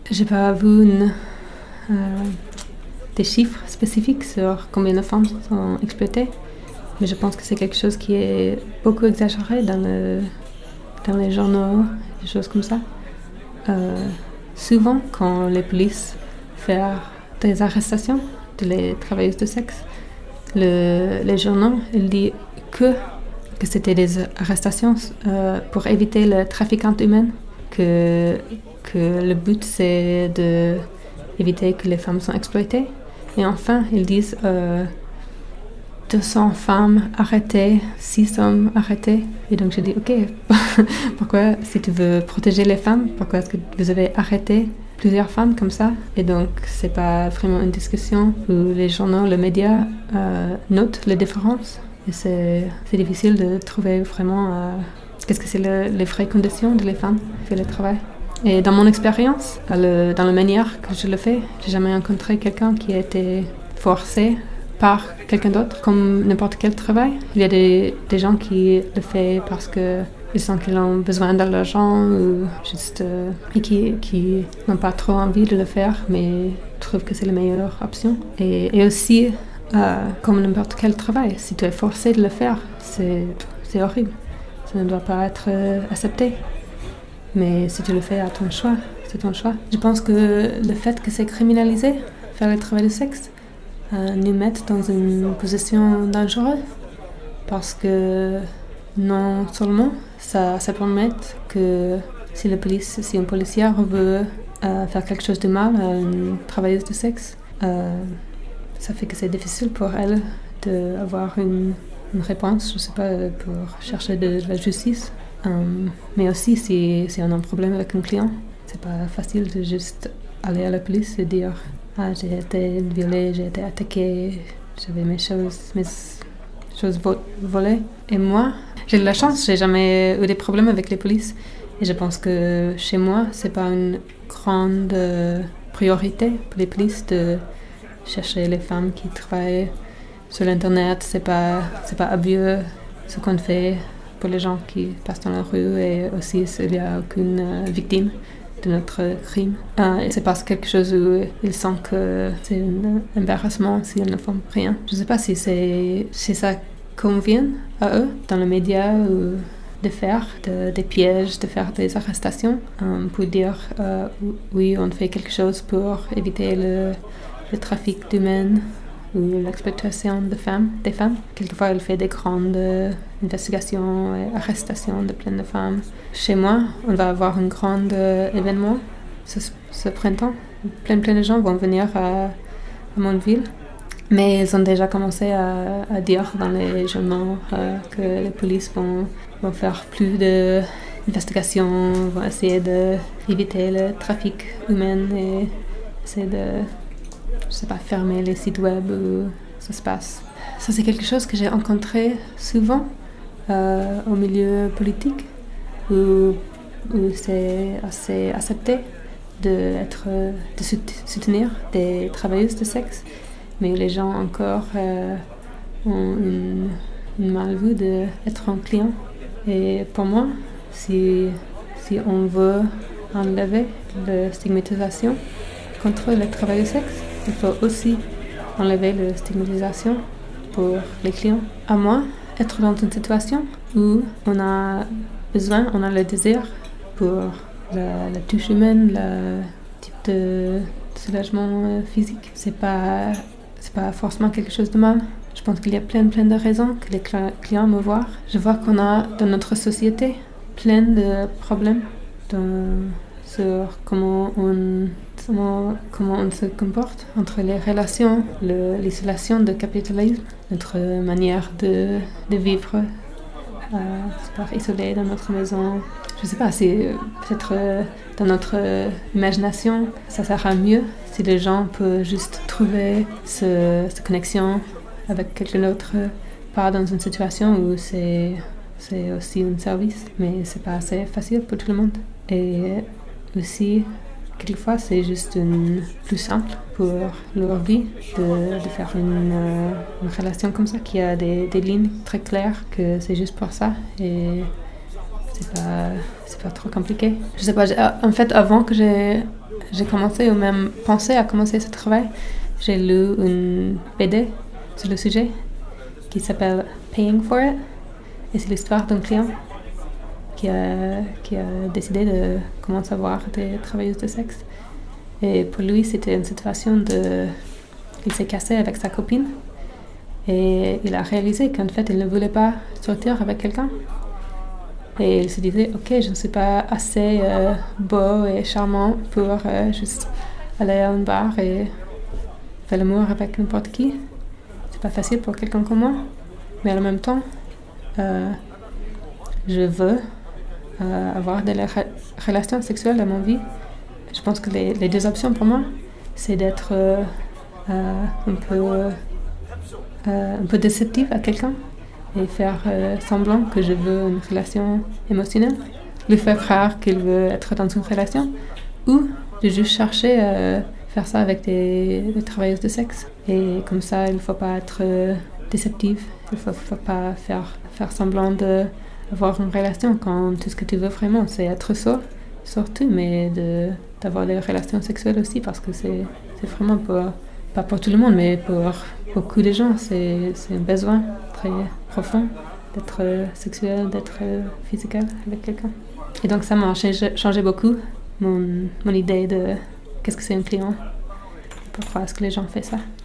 j'ai pas vu des chiffres spécifiques sur combien de femmes sont exploitées, mais je pense que c'est quelque chose qui est beaucoup exagéré dans les journaux, des choses comme ça. Souvent, quand les polices font des arrestations de travailleuses de sexe, les journaux ils disent que c'était des arrestations pour éviter le trafic humain, que le but c'est d'éviter que les femmes soient exploitées. Et enfin, ils disent 200 femmes arrêtées, 6 hommes arrêtés. Et donc j'ai dit, ok, pourquoi, si tu veux protéger les femmes, pourquoi est-ce que vous avez arrêté plusieurs femmes comme ça? Et donc c'est pas vraiment une discussion où les journaux, les médias notent les différences. Et c'est difficile de trouver vraiment qu'est-ce que c'est les vraies conditions de les femmes qui font le travail. Et dans mon expérience, dans la manière que je le fais, j'ai jamais rencontré quelqu'un qui a été forcé par quelqu'un d'autre, comme n'importe quel travail. Il y a des gens qui le font parce qu'ils sentent qu'ils ont besoin de l'argent ou juste et qui n'ont pas trop envie de le faire, mais trouvent que c'est la meilleure option. Et aussi, comme n'importe quel travail, si tu es forcé de le faire, c'est horrible. Ça ne doit pas être accepté. Mais si tu le fais à ton choix, c'est ton choix. Je pense que le fait que c'est criminalisé, faire le travail de sexe, nous met dans une position dangereuse. Parce que non seulement ça permet que si un policier veut faire quelque chose de mal à une travailleuse de sexe, ça fait que c'est difficile pour elle d'avoir une réponse, je sais pas, pour chercher de la justice. Mais aussi, si on a un problème avec un client, c'est pas facile de juste aller à la police et dire j'ai été violée, j'ai été attaquée, j'avais mes choses volées. Et moi, j'ai de la chance, j'ai jamais eu des problèmes avec les polices. Et je pense que chez moi, c'est pas une grande priorité pour les polices de chercher les femmes qui travaillent sur l'internet. C'est pas obvieux ce qu'on fait pour les gens qui passent dans la rue, et aussi s'il n'y a aucune victime de notre crime. Et c'est parce quelque chose où ils sentent que c'est un embarrassement si elles ne font rien. Je ne sais pas si ça convient à eux dans les médias ou de faire des pièges, de faire des arrestations pour dire oui, on fait quelque chose pour éviter le trafic d'humains ou l'exploitation des femmes. Quelquefois, elle fait des grandes investigations et arrestations de plein de femmes. Chez moi, on va avoir un grand événement ce printemps. Plein de gens vont venir à mon ville. Mais ils ont déjà commencé à dire dans les journaux que les polices vont faire plus d'investigations, vont essayer d'éviter le trafic humain et essayer de fermer les sites web où ça se passe. Ça, c'est quelque chose que j'ai rencontré souvent au milieu politique, où c'est assez accepté de soutenir des travailleuses de sexe, mais les gens encore ont une mal vue d'être un client. Et pour moi, si on veut enlever la stigmatisation contre le travail de sexe, il faut aussi enlever la stigmatisation pour les clients. À moi, être dans une situation où on a le désir pour la touche humaine, le type de soulagement physique, c'est pas forcément quelque chose de mal. Je pense qu'il y a plein de raisons que les clients me voient. Je vois qu'on a dans notre société plein de problèmes sur comment on se comporte entre les relations, l'isolation de capitalisme, notre manière de vivre, isolé dans notre maison. Je ne sais pas, si peut-être dans notre imagination, ça sera mieux si les gens peuvent juste trouver cette connexion avec quelqu'un d'autre, pas dans une situation où c'est aussi un service, mais c'est pas assez facile pour tout le monde. Et aussi, quelquefois, c'est juste plus simple pour leur vie de faire une relation comme ça, qui a des lignes très claires, que c'est juste pour ça, et c'est pas trop compliqué. Je sais pas, en fait, avant que j'ai j'ai commencé ou même pensé à commencer ce travail, j'ai lu une BD sur le sujet qui s'appelle Paying for It. Et c'est l'histoire d'un client qui a décidé de commencer à voir des travailleuses de sexe. Et pour lui, c'était une situation de... Il s'est cassé avec sa copine et il a réalisé qu'en fait, il ne voulait pas sortir avec quelqu'un. Et il se disait, ok, je ne suis pas assez beau et charmant pour juste aller à un bar et faire l'amour avec n'importe qui. C'est pas facile pour quelqu'un comme moi. Mais en même temps, je veux avoir des relations sexuelles dans ma vie. Je pense que les deux options pour moi, c'est d'être un peu déceptive à quelqu'un et faire semblant que je veux une relation émotionnelle, lui faire croire qu'il veut être dans une relation, ou de juste chercher à faire ça avec des travailleuses de sexe. Et comme ça, il ne faut pas être déceptive, il ne faut pas faire semblant d'avoir une relation quand tout ce que tu veux vraiment, c'est être soi, surtout, mais d'avoir des relations sexuelles aussi, parce que c'est vraiment pas pour tout le monde, mais pour beaucoup de gens, c'est un besoin très profond d'être sexuel, d'être physical avec quelqu'un. Et donc ça m'a changé beaucoup, mon idée de qu'est-ce que c'est un client, pourquoi est-ce que les gens font ça.